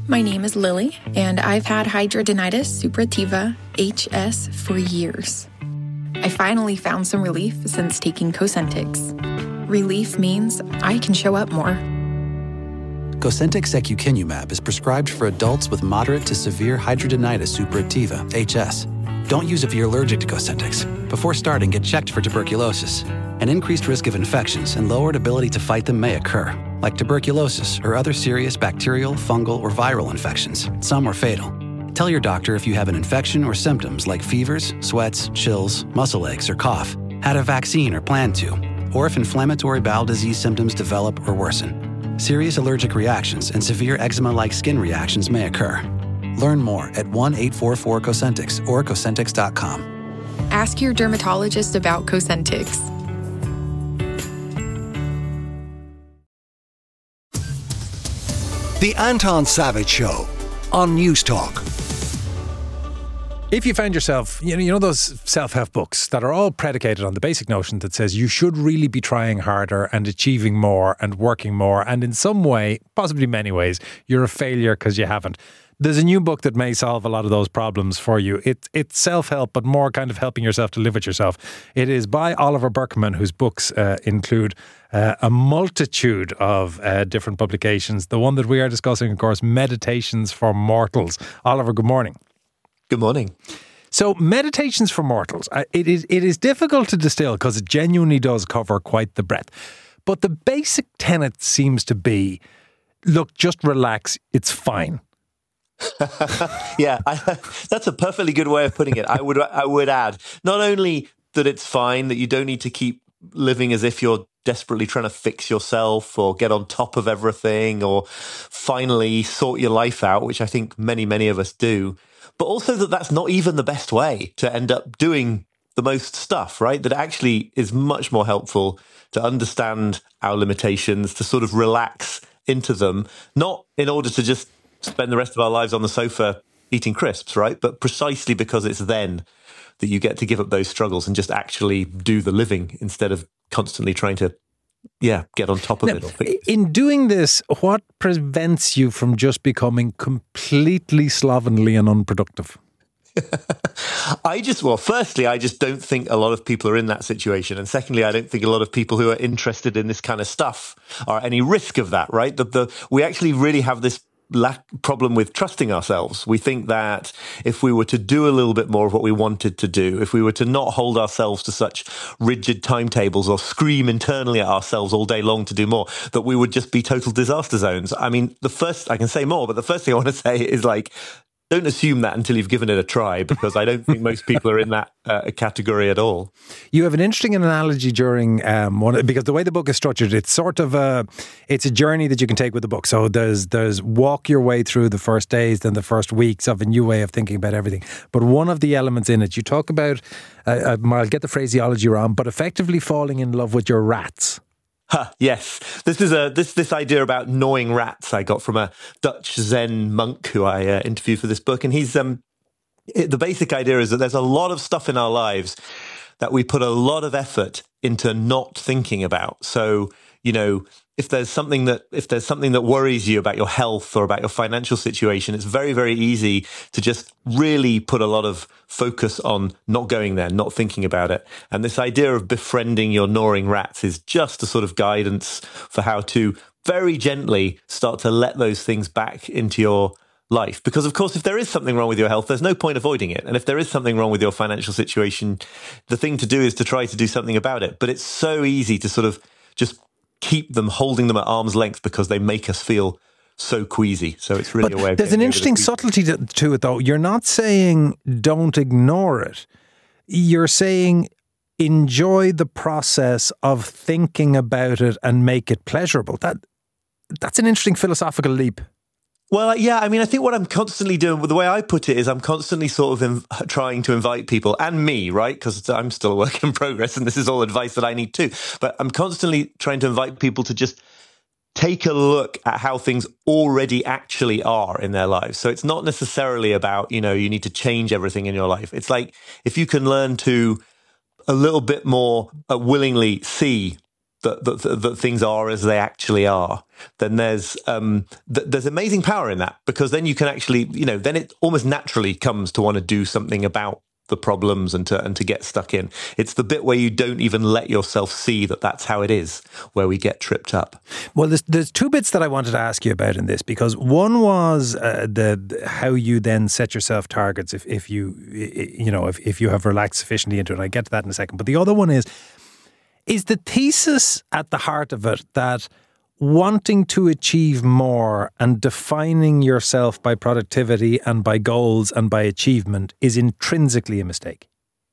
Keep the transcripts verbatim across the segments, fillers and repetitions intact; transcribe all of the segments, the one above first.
my name is Lily, and I've had hidradenitis suppurativa, H S, for years. I finally found some relief since taking Cosentyx. Relief means I can show up more. Cosentyx secukinumab is prescribed for adults with moderate to severe hidradenitis suppurativa, H S. Don't use if you're allergic to Cosentyx. Before starting, get checked for tuberculosis. An increased risk of infections and lowered ability to fight them may occur, like tuberculosis or other serious bacterial, fungal, or viral infections. Some are fatal. Tell your doctor if you have an infection or symptoms like fevers, sweats, chills, muscle aches, or cough, had a vaccine or plan to, or if inflammatory bowel disease symptoms develop or worsen. Serious allergic reactions and severe eczema-like skin reactions may occur. Learn more at one eight four four Cosentyx or Cosentyx dot com. Ask your dermatologist about Cosentyx. The Anton Savage Show on News Talk. If you find yourself, you know, you know those self-help books that are all predicated on the basic notion that says you should really be trying harder and achieving more and working more, and in some way, possibly many ways, you're a failure because you haven't. There's a new book that may solve a lot of those problems for you. It, it's self-help, but more kind of helping yourself to live with yourself. It is by Oliver Burkeman, whose books uh, include uh, a multitude of uh, different publications. The one that we are discussing, of course, Meditations for Mortals. Oliver, good morning. Good morning. So, Meditations for Mortals, uh, it is it is difficult to distill because it genuinely does cover quite the breadth. But the basic tenet seems to be, look, just relax, it's fine. yeah, I, that's a perfectly good way of putting it. I would I would add, not only that it's fine, that you don't need to keep living as if you're desperately trying to fix yourself or get on top of everything or finally sort your life out, which I think many, many of us do. But also that that's not even the best way to end up doing the most stuff, right? That actually is much more helpful to understand our limitations, to sort of relax into them, not in order to just spend the rest of our lives on the sofa eating crisps, right? But precisely because it's then that you get to give up those struggles and just actually do the living instead of constantly trying to Yeah, get on top of now, it. Or fix it. In doing this, what prevents you from just becoming completely slovenly and unproductive? I just, well, firstly, I just don't think a lot of people are in that situation. And secondly, I don't think a lot of people who are interested in this kind of stuff are at any risk of that, right? The, the, we actually really have this lack problem with trusting ourselves. We think that if we were to do a little bit more of what we wanted to do, if we were to not hold ourselves to such rigid timetables or scream internally at ourselves all day long to do more, that we would just be total disaster zones. I mean, the first, I can say more, but the first thing I want to say is like, don't assume that until you've given it a try, because I don't think most people are in that uh, category at all. You have an interesting analogy during um, one, because the way the book is structured, it's sort of a, it's a journey that you can take with the book. So there's there's walk your way through the first days, then the first weeks of a new way of thinking about everything. But one of the elements in it, you talk about, uh, I'll get the phraseology wrong, but effectively falling in love with your rats. Huh, yes, this is a this this idea about gnawing rats I got from a Dutch Zen monk who I uh, interviewed for this book, and he's um it, the basic idea is that there's a lot of stuff in our lives that we put a lot of effort into not thinking about. So, you know, if there's something that if there's something that worries you about your health or about your financial situation, it's very, very easy to just really put a lot of focus on not going there, not thinking about it. And this idea of befriending your gnawing rats is just a sort of guidance for how to very gently start to let those things back into your life. Because, of course, if there is something wrong with your health, there's no point avoiding it. And if there is something wrong with your financial situation, the thing to do is to try to do something about it. But it's so easy to sort of just keep them, holding them at arm's length because they make us feel so queasy. So it's really but a way of there's an interesting the subtlety to, to it, though. You're not saying don't ignore it. You're saying enjoy the process of thinking about it and make it pleasurable. That That's an interesting philosophical leap. Well, yeah, I mean, I think what I'm constantly doing, the way I put it is I'm constantly sort of inv- trying to invite people, and me, right? Because I'm still a work in progress and this is all advice that I need too. But I'm constantly trying to invite people to just take a look at how things already actually are in their lives. So it's not necessarily about, you know, you need to change everything in your life. It's like if you can learn to a little bit more uh, willingly see that, that, that things are as they actually are, then there's um, th- there's amazing power in that, because then you can actually, you know, then it almost naturally comes to want to do something about the problems and to and to get stuck in. It's the bit where you don't even let yourself see that that's how it is, where we get tripped up. Well, there's, there's two bits that I wanted to ask you about in this, because one was uh, the how you then set yourself targets if, if you you know if, if you have relaxed sufficiently into it. I get to that in a second. But the other one is is the thesis at the heart of it that wanting to achieve more and defining yourself by productivity and by goals and by achievement is intrinsically a mistake?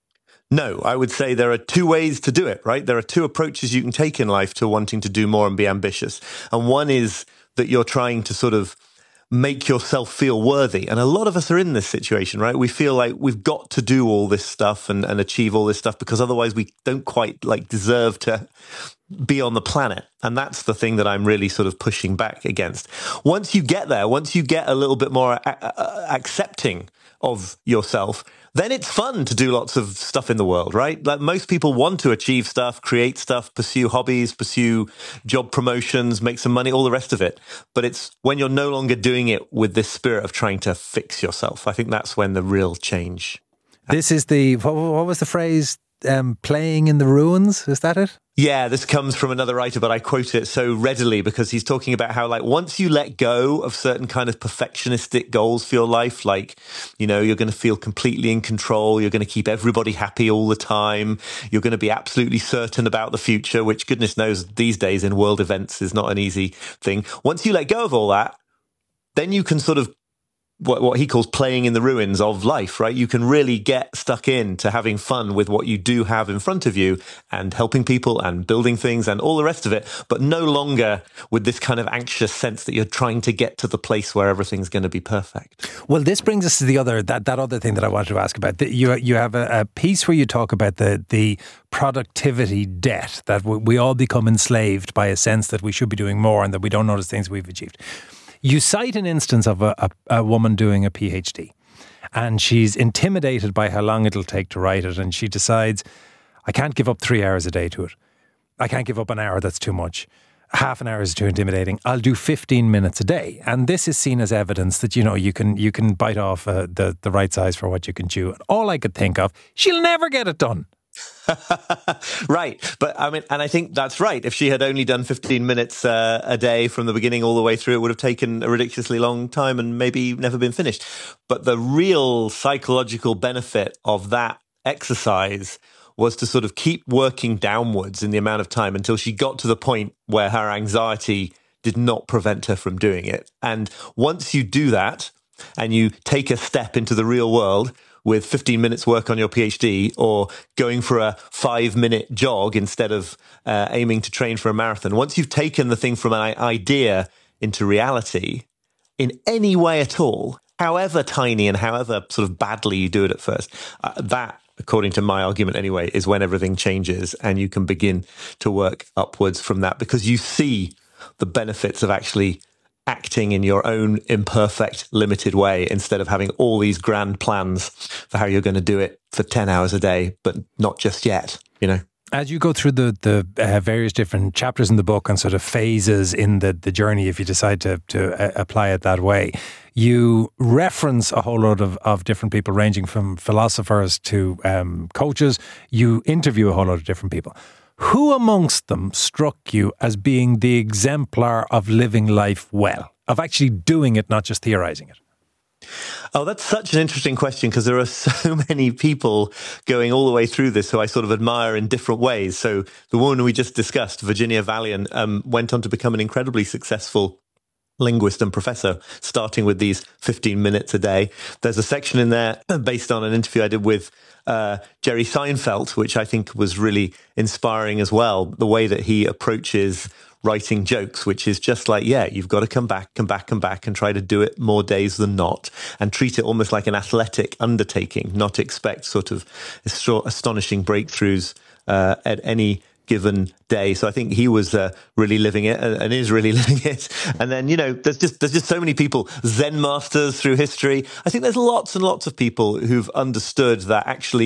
No, I would say there are two ways to do it, right? There are two approaches you can take in life to wanting to do more and be ambitious. And one is that you're trying to sort of make yourself feel worthy. And a lot of us are in this situation, right? We feel like we've got to do all this stuff and, and achieve all this stuff, because otherwise we don't quite like deserve to be on the planet. And that's the thing that I'm really sort of pushing back against. Once you get there, once you get a little bit more a- a- accepting of yourself, then it's fun to do lots of stuff in the world, right? Like most people want to achieve stuff, create stuff, pursue hobbies, pursue job promotions, make some money, all the rest of it. But it's when you're no longer doing it with this spirit of trying to fix yourself. I think that's when the real change. This is the, what, what was the phrase? Um, playing in the ruins, is that it? Yeah, this comes from another writer, but I quote it so readily because he's talking about how, like, once you let go of certain kind of perfectionistic goals for your life, like, you know, you're going to feel completely in control, you're going to keep everybody happy all the time, you're going to be absolutely certain about the future, which goodness knows these days in world events is not an easy thing. Once you let go of all that, then you can sort of What, what he calls playing in the ruins of life, right? You can really get stuck into having fun with what you do have in front of you and helping people and building things and all the rest of it, but no longer with this kind of anxious sense that you're trying to get to the place where everything's going to be perfect. Well, this brings us to the other, that, that other thing that I wanted to ask about. You, you have a, a piece where you talk about the, the productivity debt, that we, we all become enslaved by a sense that we should be doing more and that we don't notice things we've achieved. You cite an instance of a, a, a woman doing a PhD, and she's intimidated by how long it'll take to write it, and she decides, I can't give up three hours a day to it. I can't give up an hour, that's too much. Half an hour is too intimidating. I'll do fifteen minutes a day. And this is seen as evidence that, you know, you can you can bite off uh, the, the right size for what you can chew. And all I could think of, she'll never get it done. Right. But I mean, and I think that's right. If she had only done fifteen minutes uh, a day from the beginning all the way through, it would have taken a ridiculously long time and maybe never been finished. But the real psychological benefit of that exercise was to sort of keep working downwards in the amount of time until she got to the point where her anxiety did not prevent her from doing it. And once you do that and you take a step into the real world, with fifteen minutes work on your PhD or going for a five minute jog instead of uh, aiming to train for a marathon. Once you've taken the thing from an idea into reality in any way at all, however tiny and however sort of badly you do it at first, uh, that, according to my argument anyway, is when everything changes and you can begin to work upwards from that, because you see the benefits of actually acting in your own imperfect, limited way instead of having all these grand plans for how you're going to do it for ten hours a day, but not just yet, you know. As you go through the the uh, various different chapters in the book and sort of phases in the, the journey, if you decide to, to uh, apply it that way, you reference a whole lot of, of different people, ranging from philosophers to um, coaches. You interview a whole lot of different people. Who amongst them struck you as being the exemplar of living life well, of actually doing it, not just theorizing it? Oh, that's such an interesting question, because there are so many people going all the way through this who I sort of admire in different ways. So the woman we just discussed, Virginia Valian, um, went on to become an incredibly successful linguist and professor, starting with these fifteen minutes a day. There's a section in there based on an interview I did with uh, Jerry Seinfeld, which I think was really inspiring as well. The way that he approaches writing jokes, which is just like, yeah, you've got to come back, come back, come back and try to do it more days than not, and treat it almost like an athletic undertaking, not expect sort of astonishing breakthroughs uh, at any given day. So I think he was uh, really living it and, and is really living it. And then, you know, there's just there's just so many people, Zen masters through history. I think there's lots and lots of people who've understood that actually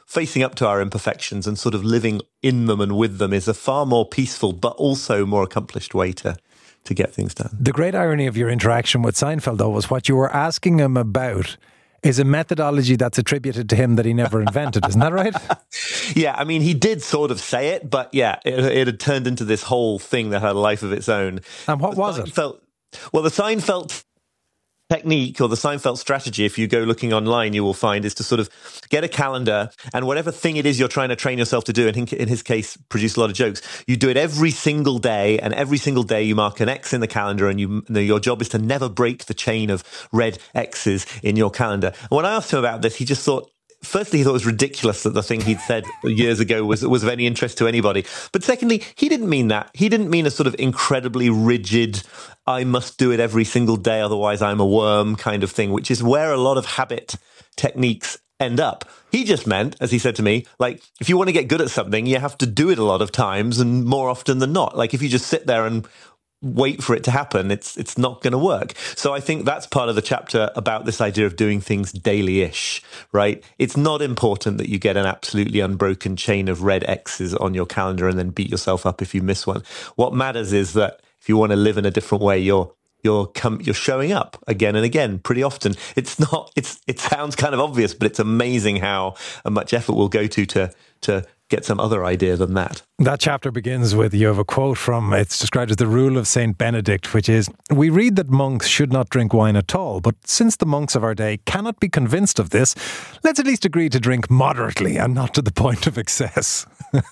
facing up to our imperfections and sort of living in them and with them is a far more peaceful but also more accomplished way to to get things done. The great irony of your interaction with Seinfeld, though, was what you were asking him about is a methodology that's attributed to him that he never invented. Isn't that right? Yeah, I mean, he did sort of say it, but yeah, it, it had turned into this whole thing that had a life of its own. And what the was Seinfeld, it? Well, the Seinfeld technique or the Seinfeld strategy, if you go looking online, you will find is to sort of get a calendar and whatever thing it is you're trying to train yourself to do, and in his case, produce a lot of jokes, you do it every single day, and every single day you mark an X in the calendar, and you, your job is to never break the chain of red X's in your calendar. And when I asked him about this, he just thought, firstly, he thought it was ridiculous that the thing he'd said years ago was, was of any interest to anybody. But secondly, he didn't mean that. He didn't mean a sort of incredibly rigid, I must do it every single day, otherwise I'm a worm kind of thing, which is where a lot of habit techniques end up. He just meant, as he said to me, like, if you want to get good at something, you have to do it a lot of times and more often than not. Like, if you just sit there and wait for it to happen, it's it's not going to work. So I think that's part of the chapter about this idea of doing things daily-ish, right? It's not important that you get an absolutely unbroken chain of red X's on your calendar and then beat yourself up if you miss one. What matters is that if you want to live in a different way, you're you're com- you're showing up again and again pretty often. It's not it's it sounds kind of obvious, but it's amazing how much effort we'll go to to to get some other idea than that. That chapter begins with, you have a quote from, it's described as the rule of Saint Benedict, which is, we read that monks should not drink wine at all, but since the monks of our day cannot be convinced of this, let's at least agree to drink moderately and not to the point of excess.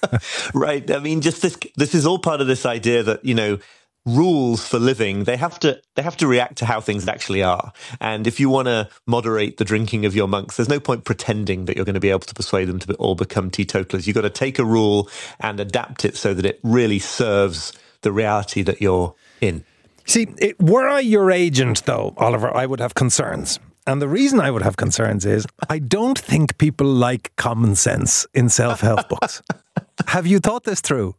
Right. I mean, just this, this is all part of this idea that, you know, rules for living, they have to they have to react to how things actually are. And if you want to moderate the drinking of your monks, there's no point pretending that you're going to be able to persuade them to all become teetotalers. You've got to take a rule and adapt it so that it really serves the reality that you're in. See, it, were I your agent, though, Oliver, I would have concerns. And the reason I would have concerns is I don't think people like common sense in self-help books. Have you thought this through?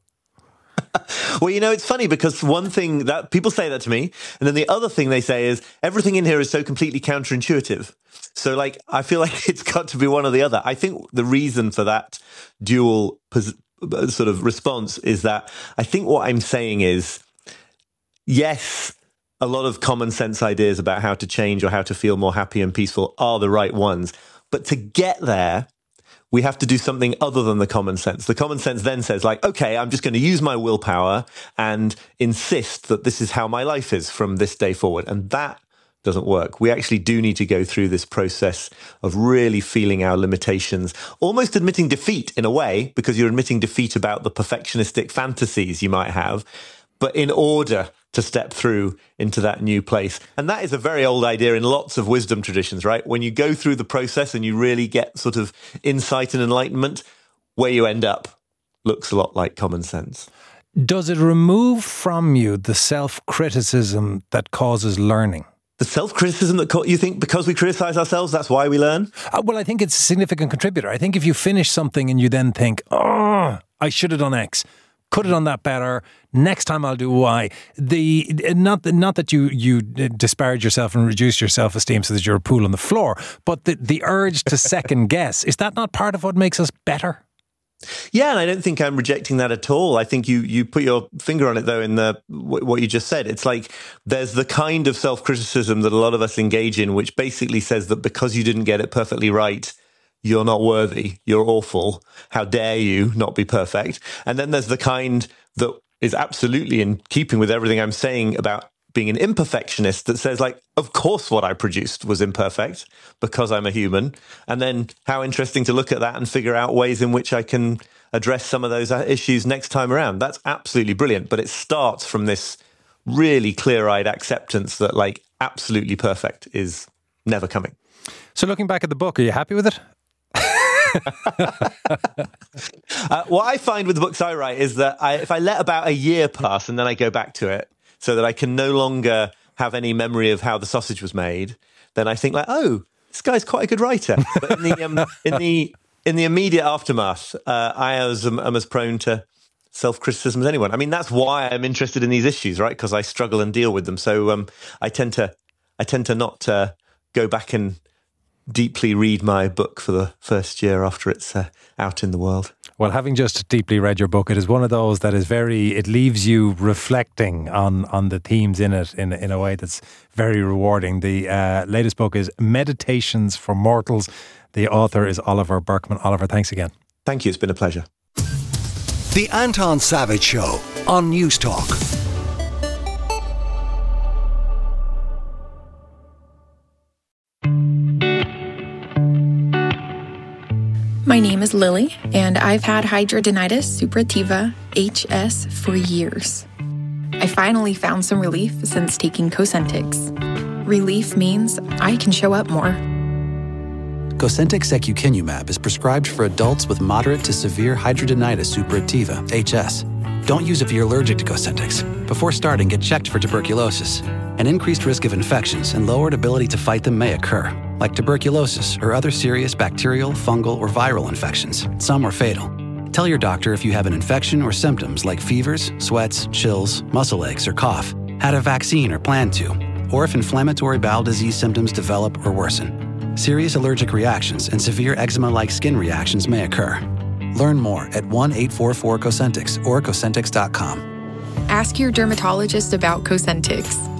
Well, you know, it's funny because one thing that people say that to me, and then the other thing they say is everything in here is so completely counterintuitive. So, like, I feel like it's got to be one or the other. I think the reason for that dual pos- sort of response is that I think what I'm saying is, yes, a lot of common sense ideas about how to change or how to feel more happy and peaceful are the right ones. But to get there, we have to do something other than the common sense. The common sense then says, like, okay, I'm just going to use my willpower and insist that this is how my life is from this day forward. And that doesn't work. We actually do need to go through this process of really feeling our limitations, almost admitting defeat in a way, because you're admitting defeat about the perfectionistic fantasies you might have, but in order to step through into that new place. And that is a very old idea in lots of wisdom traditions, right? When you go through the process and you really get sort of insight and enlightenment, where you end up looks a lot like common sense. Does it remove from you the self-criticism that causes learning? The self-criticism that co- you think because we criticize ourselves, that's why we learn? Uh, well, I think it's a significant contributor. I think if you finish something and you then think, oh, I should have done X, could have done that better. Next time I'll do Y. The not not that you you disparage yourself and reduce your self-esteem so that you're a pool on the floor, but the the urge to second guess, is that not part of what makes us better? Yeah, and I don't think I'm rejecting that at all. I think you you put your finger on it though in the what you just said. It's like there's the kind of self-criticism that a lot of us engage in, which basically says that because you didn't get it perfectly right, you're not worthy, you're awful, how dare you not be perfect. And then there's the kind that is absolutely in keeping with everything I'm saying about being an imperfectionist that says, like, of course what I produced was imperfect because I'm a human. And then how interesting to look at that and figure out ways in which I can address some of those issues next time around. That's absolutely brilliant. But it starts from this really clear-eyed acceptance that, like, absolutely perfect is never coming. So looking back at the book, are you happy with it? uh, what I find with the books I write is that I, if I let about a year pass and then I go back to it so that I can no longer have any memory of how the sausage was made, then I think like, oh, this guy's quite a good writer. But in the um, in the in the immediate aftermath, uh, I was um, am as prone to self-criticism as anyone. I mean, that's why I'm interested in these issues, right? Because I struggle and deal with them. So um, I tend to I tend to not uh, go back and deeply read my book for the first year after it's uh, out in the world. Well, having just deeply read your book, it is one of those that is very, it leaves you reflecting on, on the themes in it in, in a way that's very rewarding. The uh, latest book is Meditations for Mortals. The author is Oliver Burkeman. Oliver, thanks again. Thank you. It's been a pleasure. The Anton Savage Show on News Talk. My name is Lily, and I've had hidradenitis suppurativa, H S, for years. I finally found some relief since taking Cosentyx. Relief means I can show up more. Cosentyx secukinumab is prescribed for adults with moderate to severe hidradenitis suppurativa, H S. Don't use if you're allergic to Cosentyx. Before starting, get checked for tuberculosis. An increased risk of infections and lowered ability to fight them may occur, like tuberculosis or other serious bacterial, fungal, or viral infections. Some are fatal. Tell your doctor if you have an infection or symptoms like fevers, sweats, chills, muscle aches, or cough, had a vaccine or plan to, or if inflammatory bowel disease symptoms develop or worsen. Serious allergic reactions and severe eczema-like skin reactions may occur. Learn more at one eight four four Cosentyx or Cosentyx dot com. Ask your dermatologist about Cosentyx.